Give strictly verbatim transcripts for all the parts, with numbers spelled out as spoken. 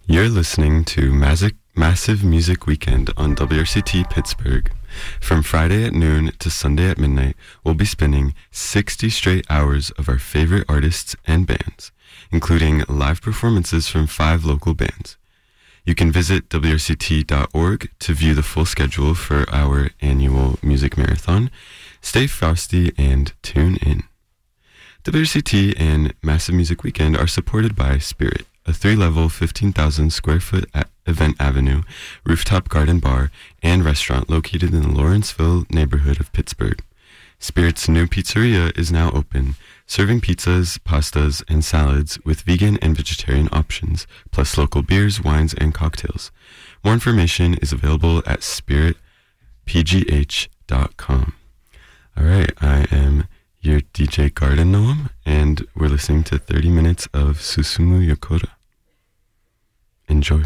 You're listening to Massive, Massive Music Weekend on W R C T Pittsburgh. From Friday at noon to Sunday at midnight, we'll be spinning sixty straight hours of our favorite artists and bands, including live performances from five local bands. You can visit W R C T dot org to view the full schedule for our annual music marathon. Stay frosty and tune in. W R C T and Massive Music Weekend are supported by Spirit, a three-level, fifteen thousand square foot a- event avenue, rooftop garden bar, and restaurant located in the Lawrenceville neighborhood of Pittsburgh. Spirit's new pizzeria is now open, serving pizzas, pastas, and salads with vegan and vegetarian options, plus local beers, wines, and cocktails. More information is available at spirit p g h dot com. All right, I am your D J Garden Noam, and we're listening to thirty minutes of Susumu Yokota. Enjoy.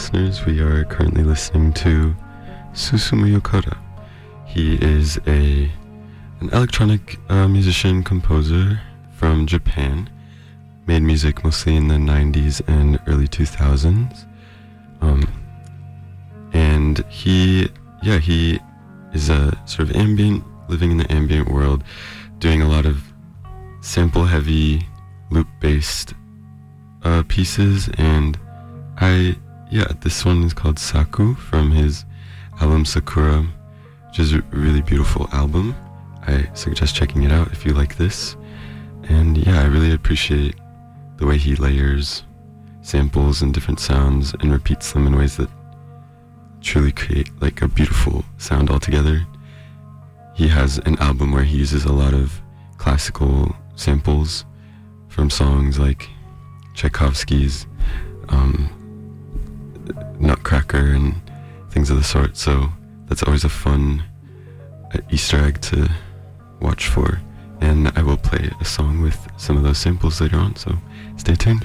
listeners, we are currently listening to Susumu Yokota. He is a an electronic uh, musician, composer from Japan. Made music mostly in the nineties and early two thousands. Um, and he, yeah, he is a sort of ambient, living in the ambient world, doing a lot of sample-heavy, loop-based uh, pieces. And I, yeah, this one is called Saku from his album Sakura, which is a really beautiful album. I suggest checking it out if you like this. And yeah, I really appreciate the way he layers samples and different sounds and repeats them in ways that truly create like a beautiful sound altogether. He has an album where he uses a lot of classical samples from songs like Tchaikovsky's um, Nutcracker and things of the sort, so that's always a fun uh, Easter egg to watch for. And I will play a song with some of those samples later on, so stay tuned.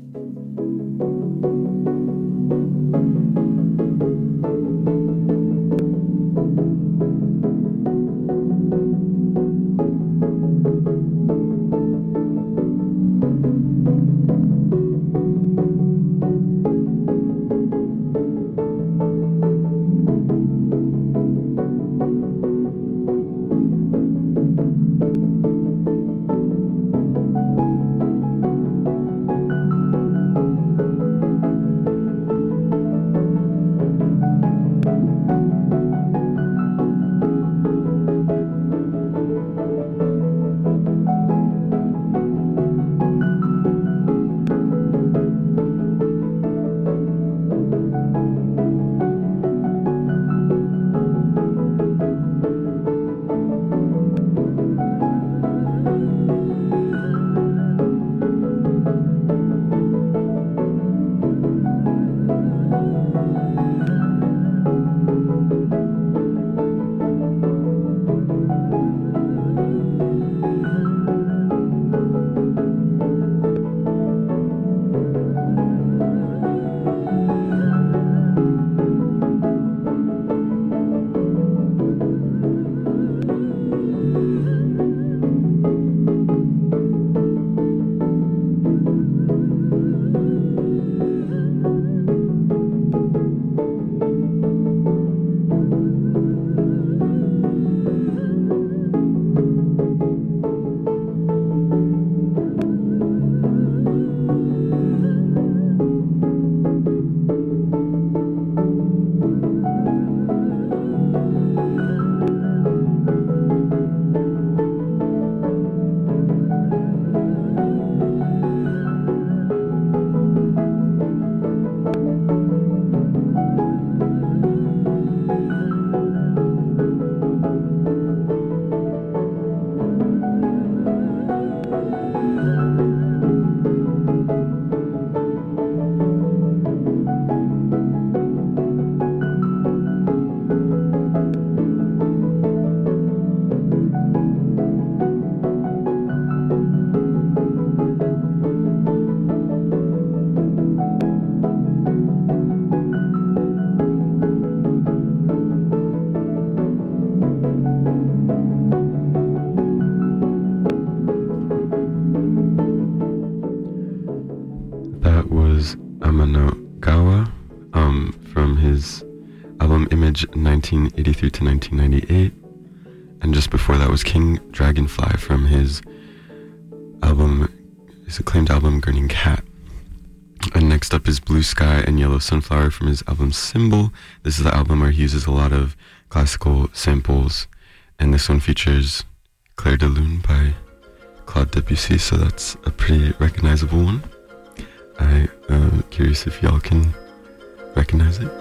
nineteen eighty-three to nineteen ninety-eight, and just before that was King Dragonfly from his album, his acclaimed album Gurning Cat. And next up is Blue Sky and Yellow Sunflower from his album Symbol. This is the album where he uses a lot of classical samples, and this one features Clair de Lune by Claude Debussy, so that's a pretty recognizable one. I'm uh, curious if y'all can recognize it.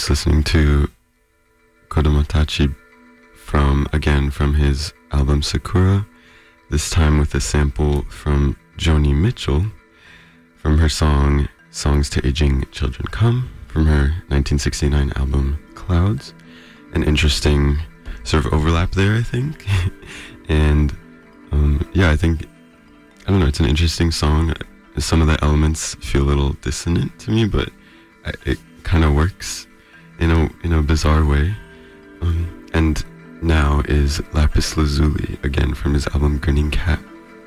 just listening to Kodomotachi from, again, from his album Sakura, this time with a sample from Joni Mitchell from her song Songs to Aging Children Come from her nineteen sixty-nine album Clouds. An interesting sort of overlap there, I think. and um, yeah, I think, I don't know, it's an interesting song. Some of the elements feel a little dissonant to me, but it kind of works in a in a bizarre way. Um, and now is Lapis Lazuli, again from his album Grinning Cat.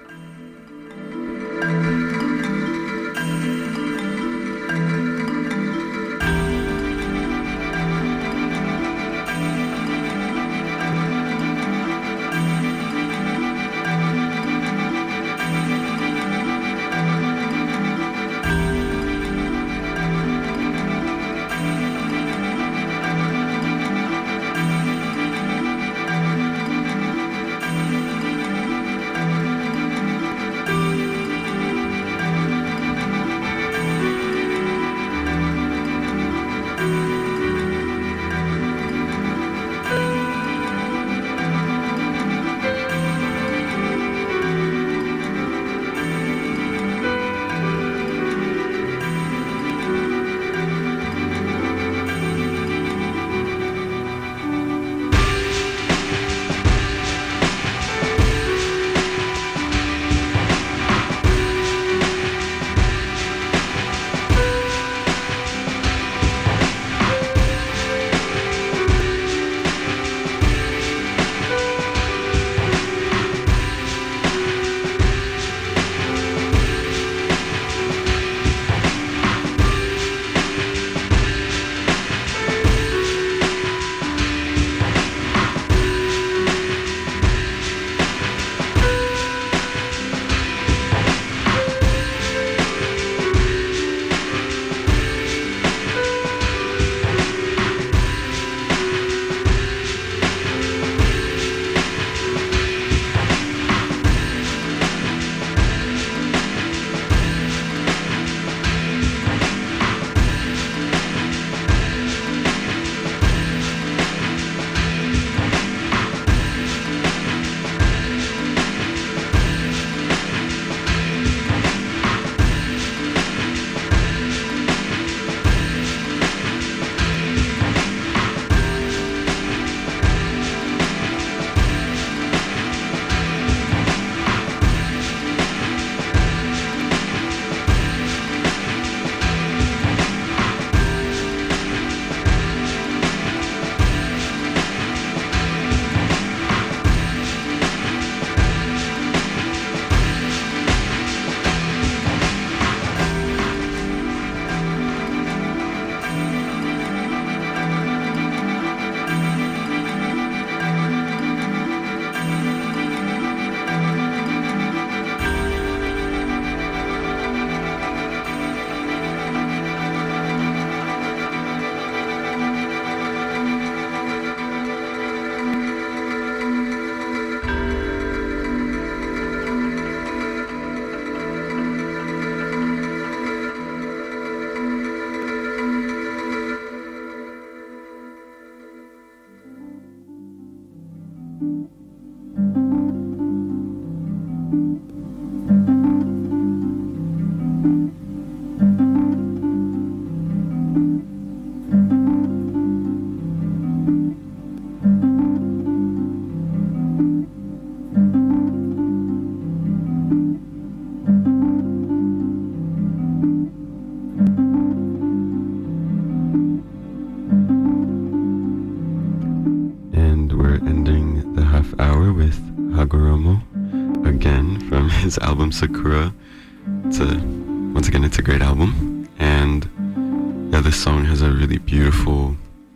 His album Sakura. It's a once again it's a great album, and yeah, this song has a really beautiful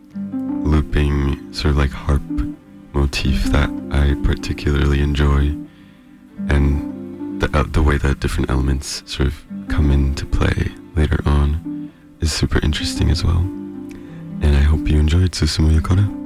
looping sort of like harp motif that I particularly enjoy, and the uh, the way that different elements sort of come into play later on is super interesting as well. And I hope you enjoyed Susumu Yokota.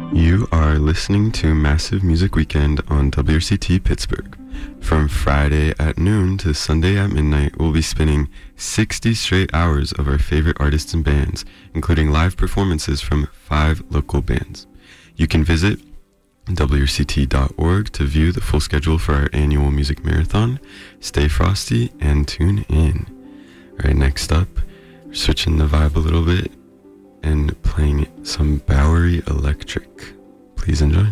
You are listening to Massive Music Weekend on W R C T Pittsburgh. From Friday at noon to Sunday at midnight, we'll be spinning sixty straight hours of our favorite artists and bands, including live performances from five local bands. You can visit W R C T dot org to view the full schedule for our annual music marathon. Stay frosty and tune in. All right, next up, we're switching the vibe a little bit and playing some Bowery Electric. Please enjoy.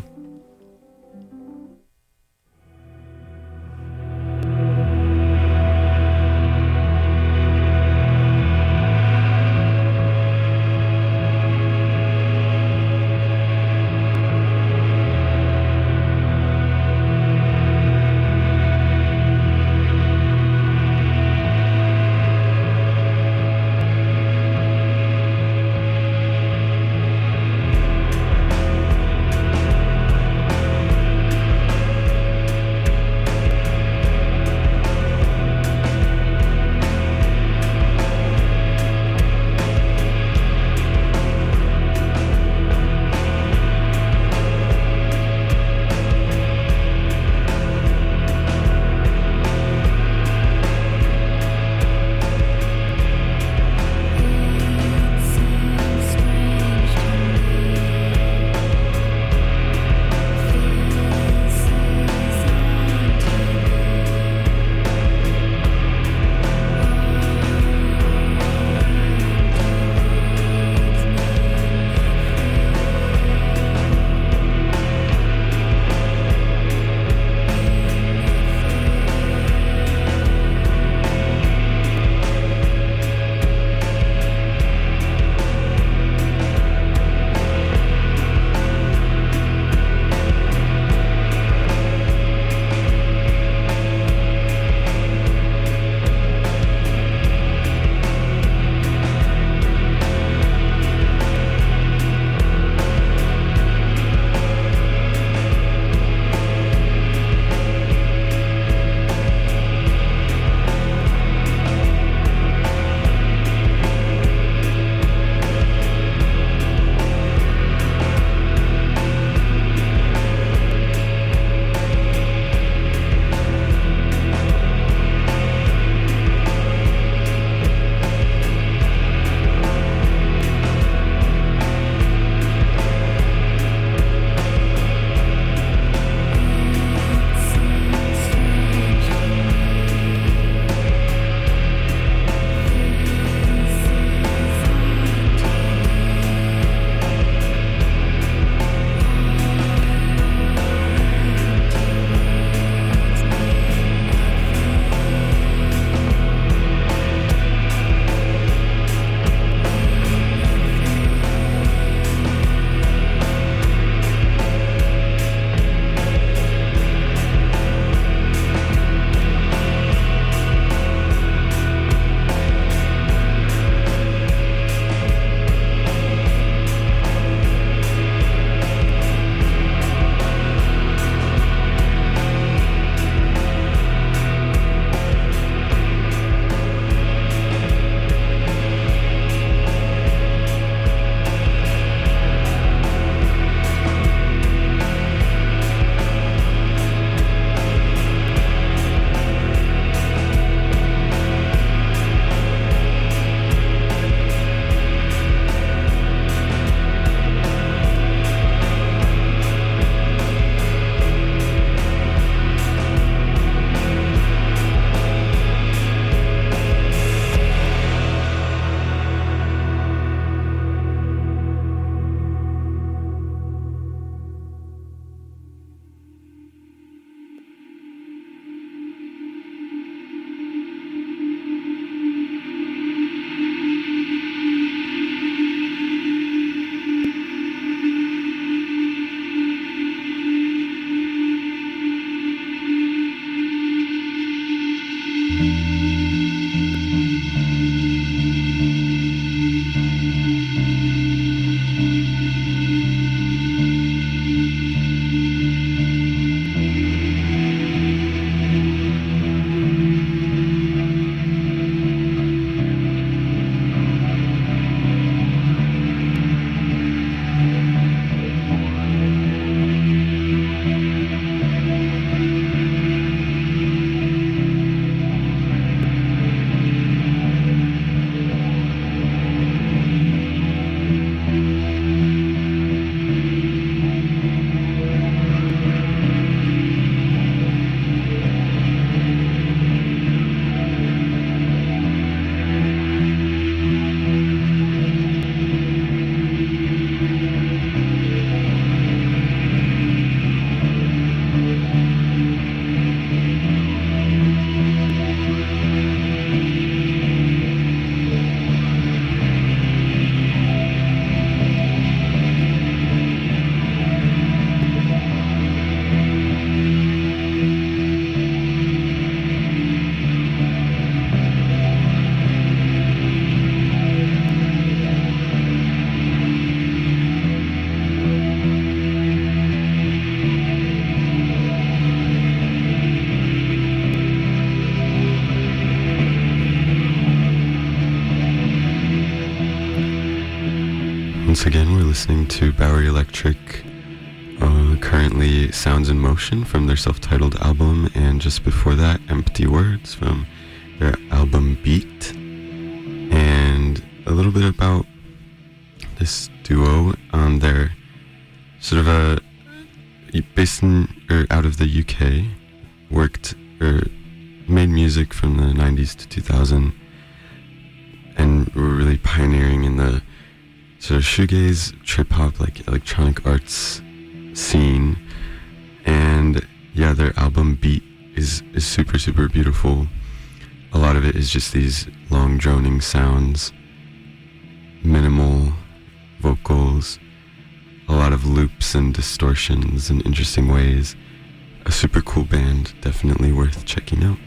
Once again, we're listening to Bowery Electric, uh, currently Sounds in Motion from their self-titled album, and just before that, Empty Words from their album Beat. And a little bit about this duo. Um, they're sort of a based in or out of the U K, worked or made music from the nineties to two thousand, and were really pioneering in the sort of shoegaze, trip hop, like electronic arts scene. And yeah, their album Beat is is super super beautiful. A lot of it is just these long droning sounds, minimal vocals, a lot of loops and distortions in interesting ways. A super cool band, definitely worth checking out.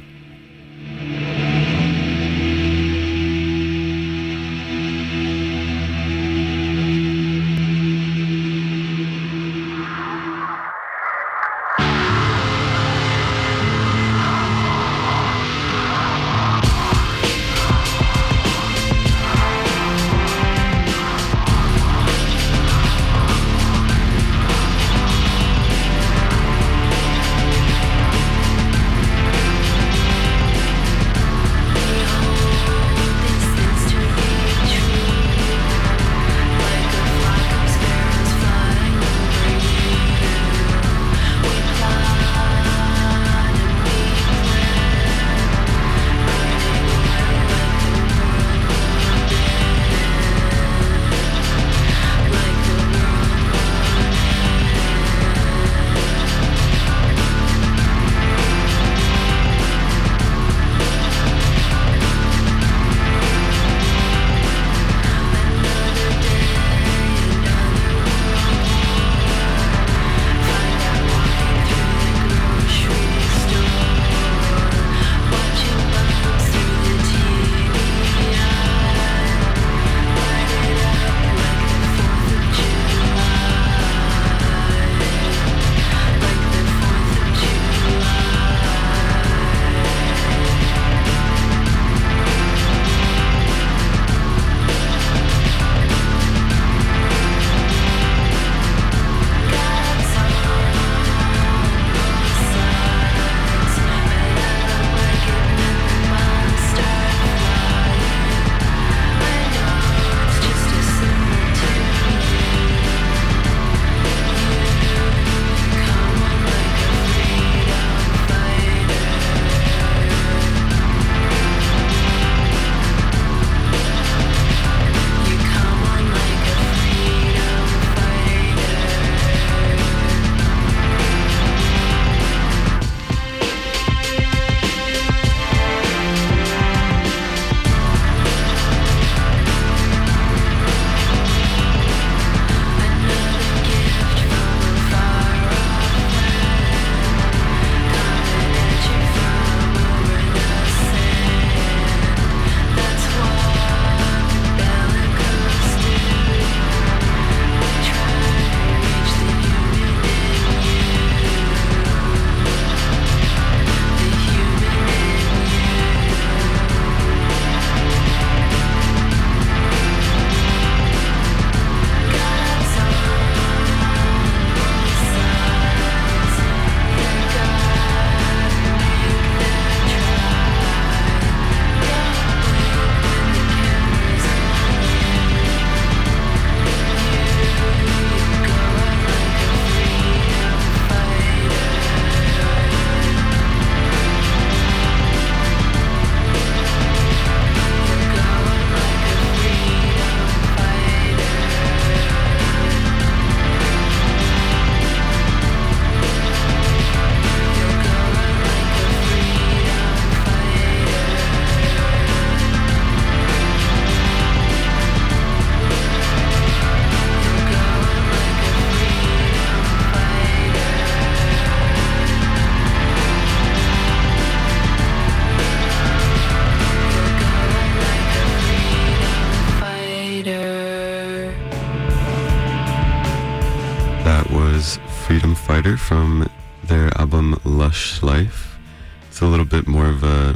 Freedom Fighter from their album Lush Life. It's a little bit more of a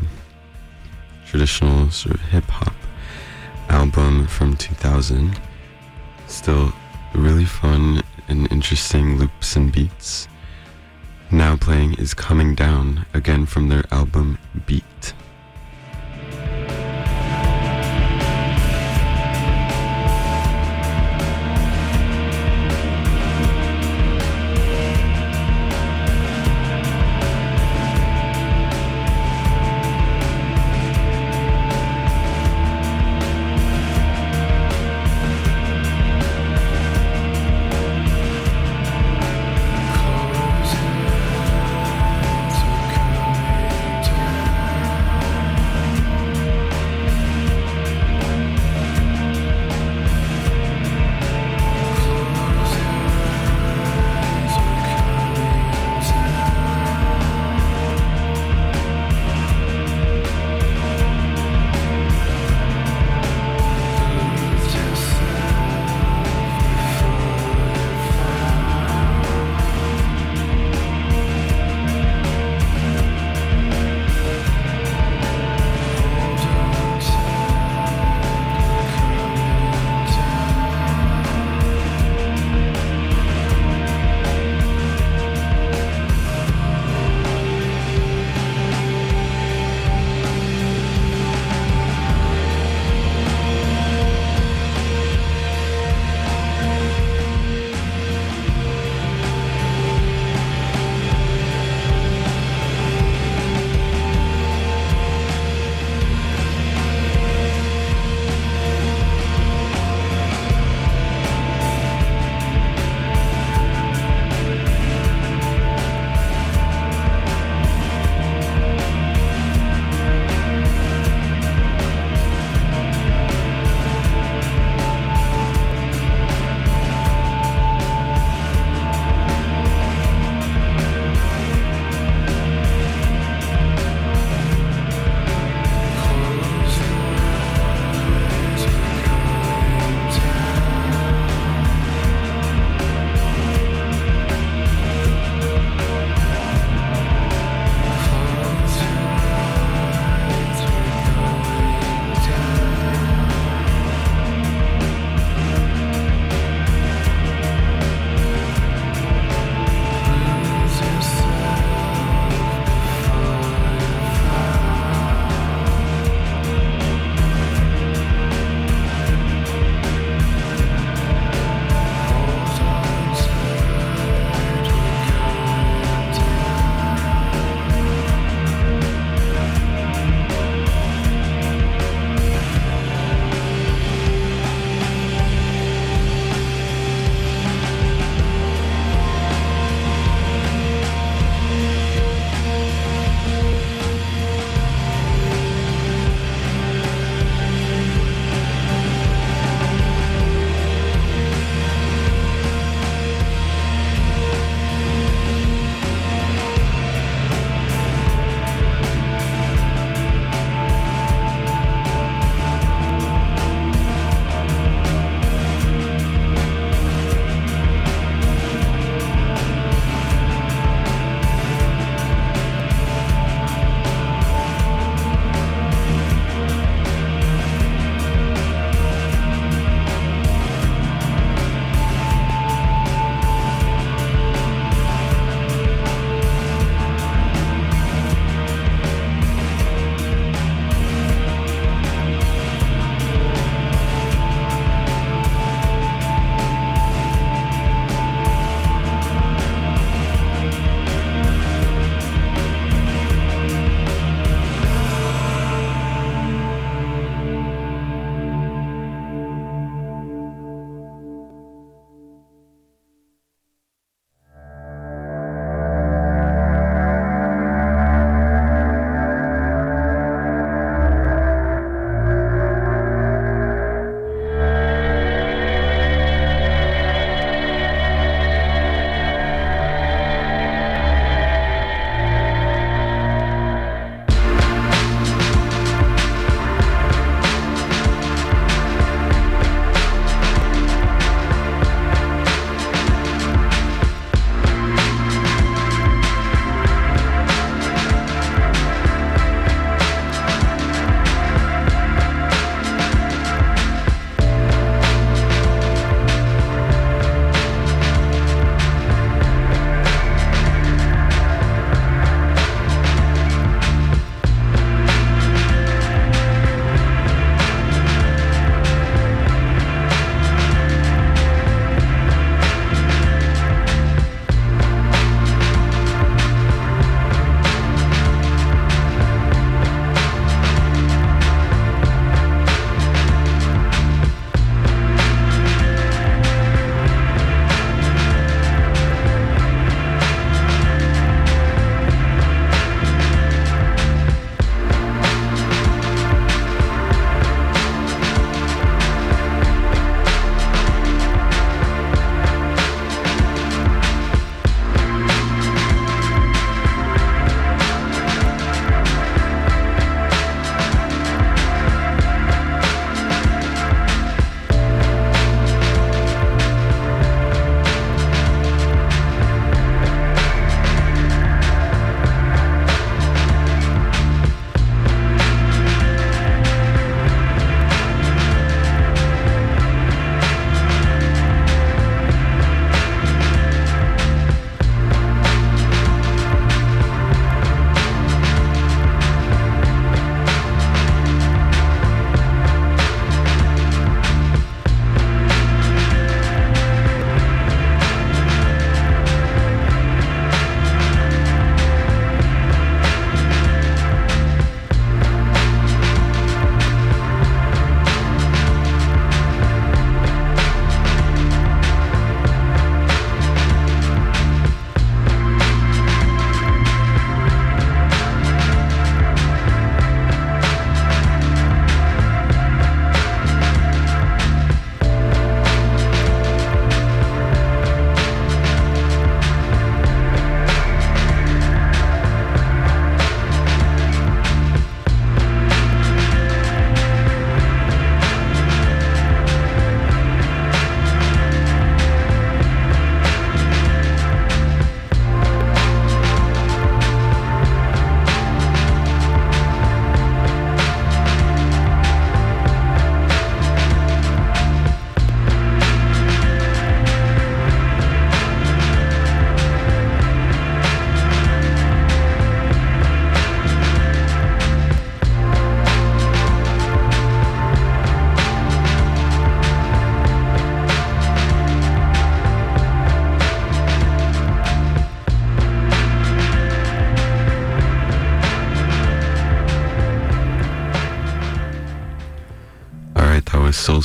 traditional sort of hip-hop album from two thousand. Still really fun and interesting loops and beats. Now playing is Coming Down, again from their album Beat. Close your eyes, we're coming down.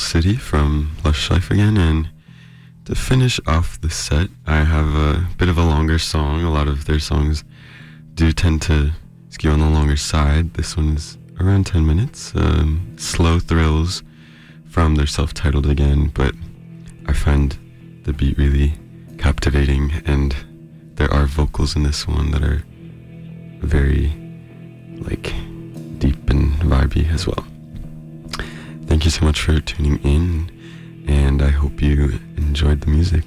City from Lush Life again, and to finish off the set, I have a bit of a longer song. A lot of their songs do tend to skew on the longer side. This one is around ten minutes. Um, Slow Thrills from their self-titled again, but I find the beat really captivating, and there are vocals in this one that are very, like, deep and vibey as well. Thank you so much for tuning in, and I hope you enjoyed the music.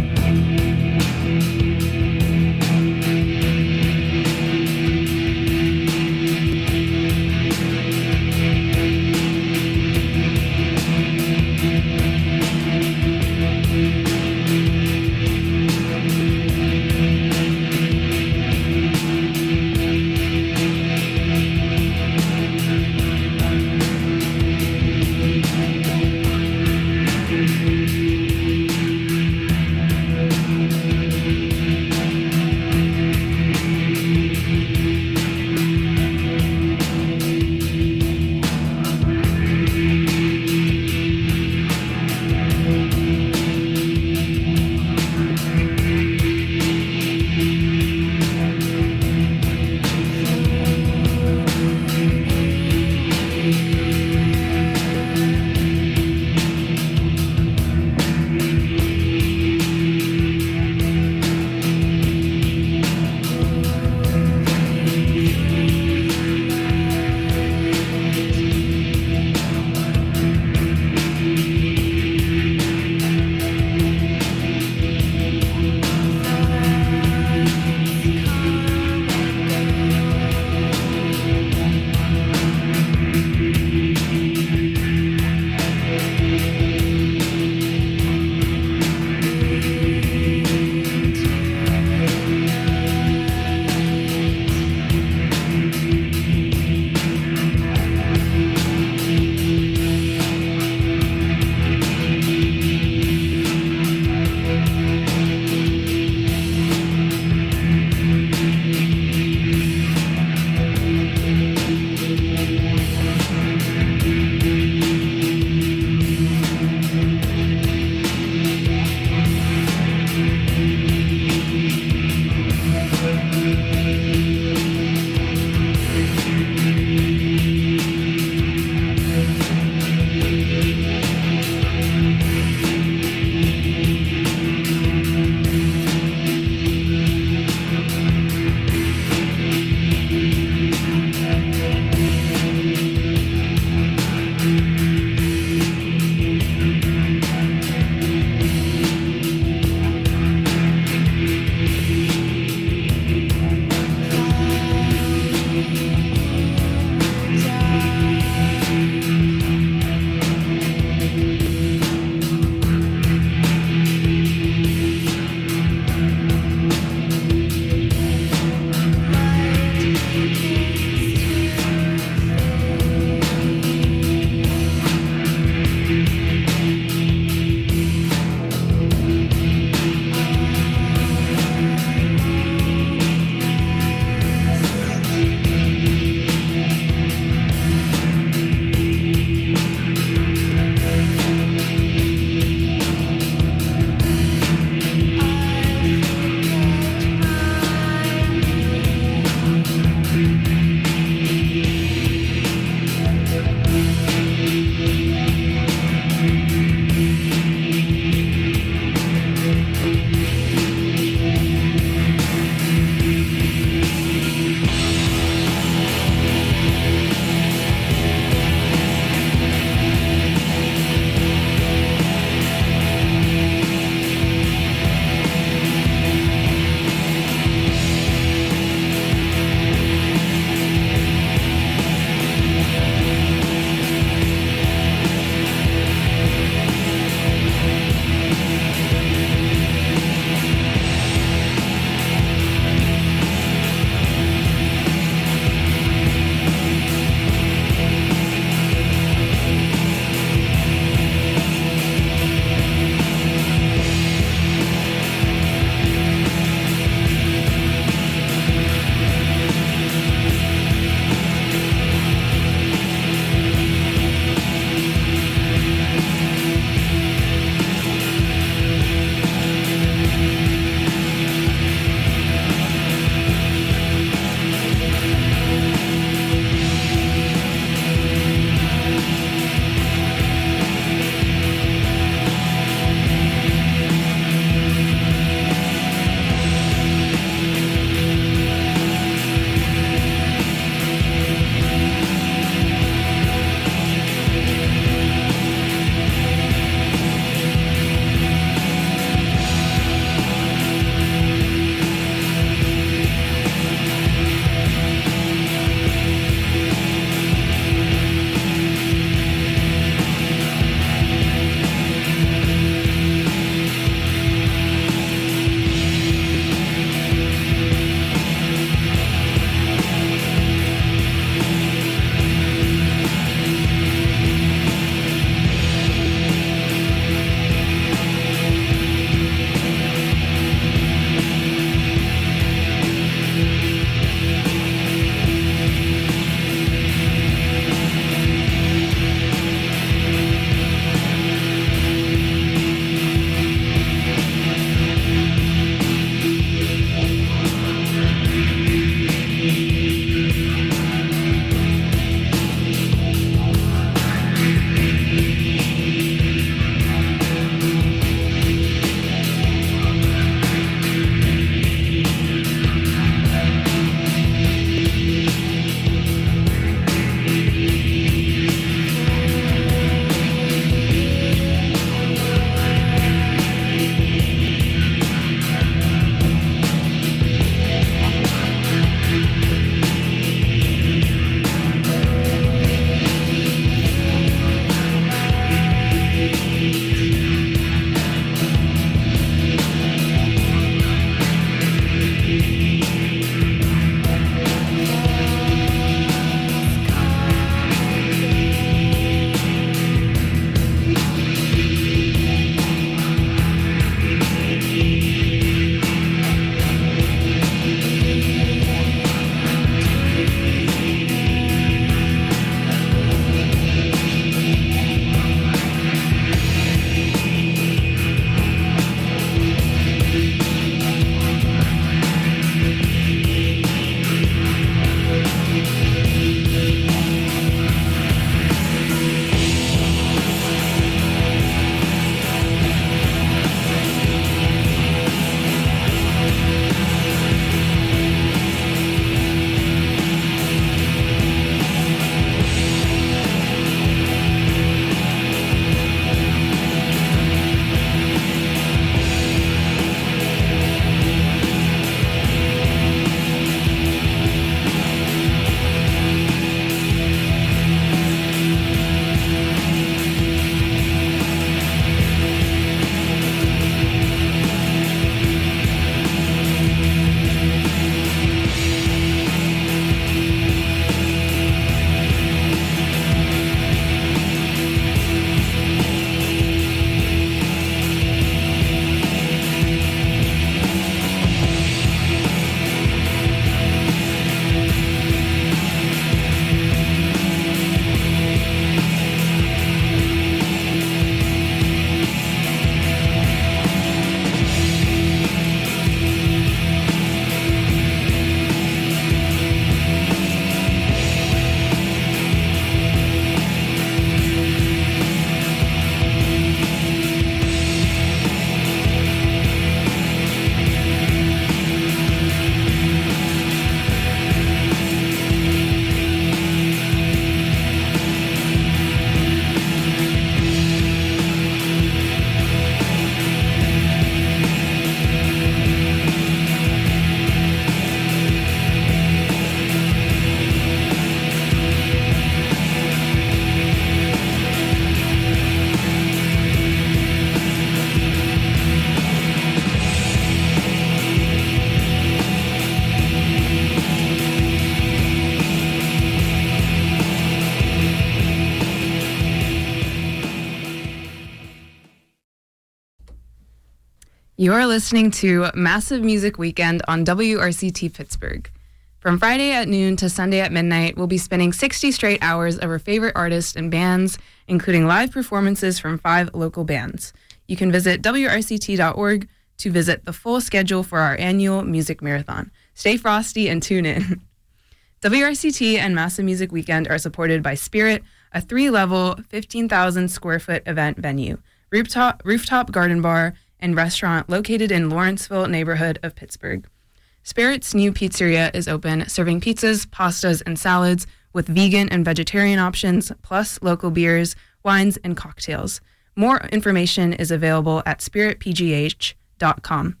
You're listening to Massive Music Weekend on W R C T Pittsburgh. From Friday at noon to Sunday at midnight, we'll be spinning sixty straight hours of our favorite artists and bands, including live performances from five local bands. You can visit W R C T dot org to visit the full schedule for our annual music marathon. Stay frosty and tune in. W R C T and Massive Music Weekend are supported by Spirit, a three-level, fifteen thousand square foot event venue, rooftop, rooftop garden bar, and restaurant located in Lawrenceville neighborhood of Pittsburgh. Spirit's new pizzeria is open, serving pizzas, pastas, and salads with vegan and vegetarian options, plus local beers, wines, and cocktails. More information is available at spirit p g h dot com.